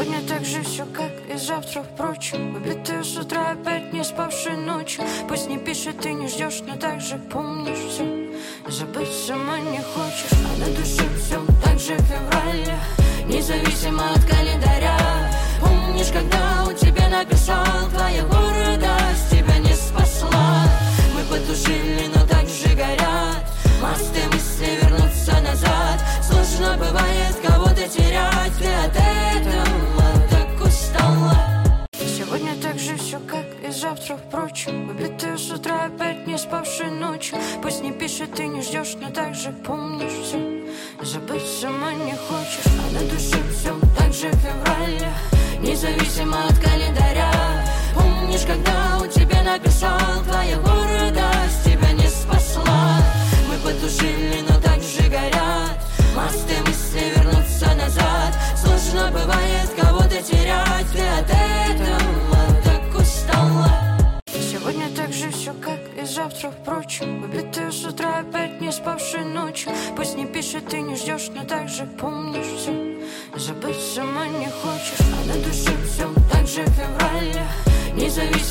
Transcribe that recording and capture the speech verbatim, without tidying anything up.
Сегодня так же все, как и завтра, впрочем. Убитые с утра, опять не спавшие ночью. Пусть не пишет, ты не ждешь, но так же помнишь все. Забыть сама не хочешь, а на душе все так же февраля, независимо от календаря. Помнишь, когда он тебе написал, твоя города с тебя не спасла. Мы потушили, но так же горят мосты, мысли вернуться назад. Сложно бывает кого-то терять, ты от этого так устала. Сегодня так же все, как и завтра, впрочем. Убитые с утра, опять не спавшие ночью. Пусть не пишет, ты не ждешь, но так же помнишь все. Забыть сама не хочешь, а на душе все так же февраля, независимо от календаря. Помнишь, когда он тебе написал, твоя города с тебя не спасла. Мы потушили, но так же горят мосты, мысли вернуться назад. Сложно бывает кого-то терять, ты от этого так устала. Сегодня так же все, как и завтра, впрочем. Убитые с утра, опять не спавшие ночью. Пусть не пишет, ты не ждешь, но так же помнишь все. Забыть сама не хочешь, а на душе все так же февраля, независимо